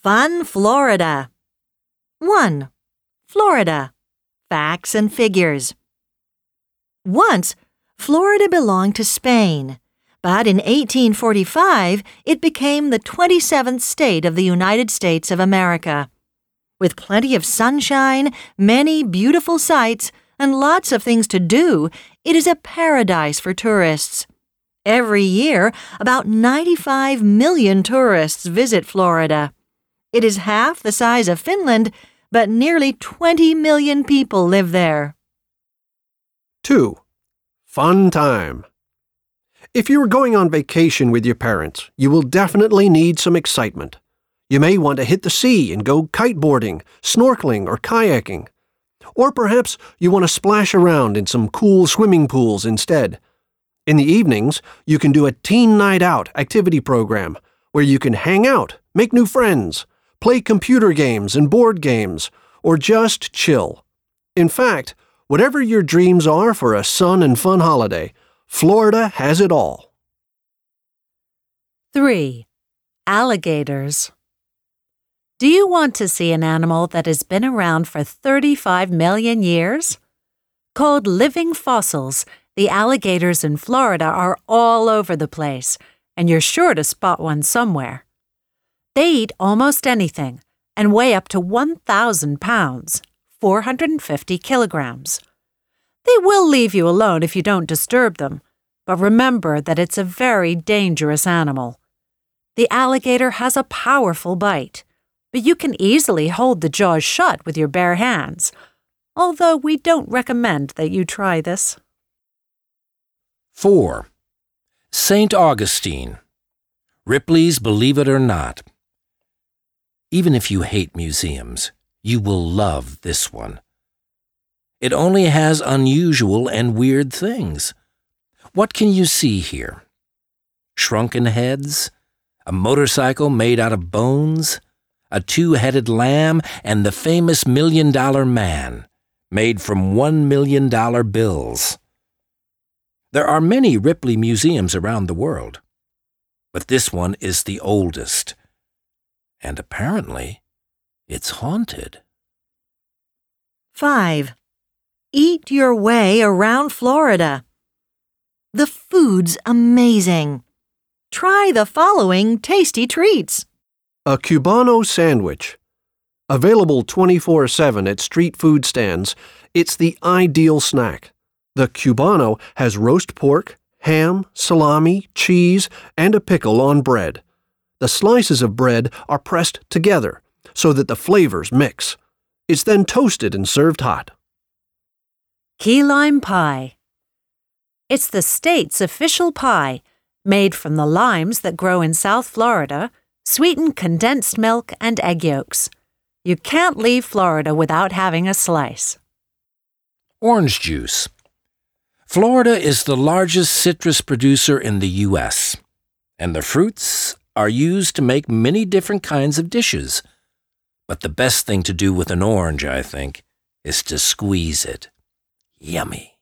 Fun Florida. 1. Florida. Facts and figures. Once, Florida belonged to Spain, but in 1845 it became the 27th state of the United States of America. With plenty of sunshine, many beautiful sights, and lots of things to do, it is a paradise for tourists. Every year, about 95 million tourists visit Florida. It is half the size of Finland, but nearly 20 million people live there. 2. Fun time. If you are going on vacation with your parents, you will definitely need some excitement. You may want to hit the sea and go kiteboarding, snorkeling, or kayaking. Or perhaps you want to splash around in some cool swimming pools instead. In the evenings, you can do a teen night out activity program where you can hang out, make new friends, play computer games and board games, or just chill. In fact, whatever your dreams are for a sun and fun holiday, Florida has it all. 3. Alligators. Do you want to see an animal that has been around for 35 million years? Called living fossils, the alligators in Florida are all over the place, and you're sure to spot one somewhere. They eat almost anything and weigh up to 1,000 pounds, 450 kilograms. They will leave you alone if you don't disturb them, but remember that it's a very dangerous animal. The alligator has a powerful bite, but you can easily hold the jaws shut with your bare hands, although we don't recommend that you try this. 4. St. Augustine. Ripley's Believe It or Not. Even if you hate museums, you will love this one. It only has unusual and weird things. What can you see here? Shrunken heads, a motorcycle made out of bones, a two-headed lamb, and the famous $1 Million Man, made from $1 million bills. There are many Ripley museums around the world, but this one is the oldest, and apparently it's haunted. 5. Eat your way around Florida. The food's amazing. Try the following tasty treats. A Cubano sandwich. Available 24/7 at street food stands, it's the ideal snack. The Cubano has roast pork, ham, salami, cheese, and a pickle on bread. The slices of bread are pressed together so that the flavors mix. It's then toasted and served hot. Key lime pie. It's the state's official pie, made from the limes that grow in South Florida, sweetened condensed milk and egg yolks. You can't leave Florida without having a slice. Orange juice. Florida is the largest citrus producer in the U.S., and the fruits are used to make many different kinds of dishes. But the best thing to do with an orange, I think, is to squeeze it. Yummy.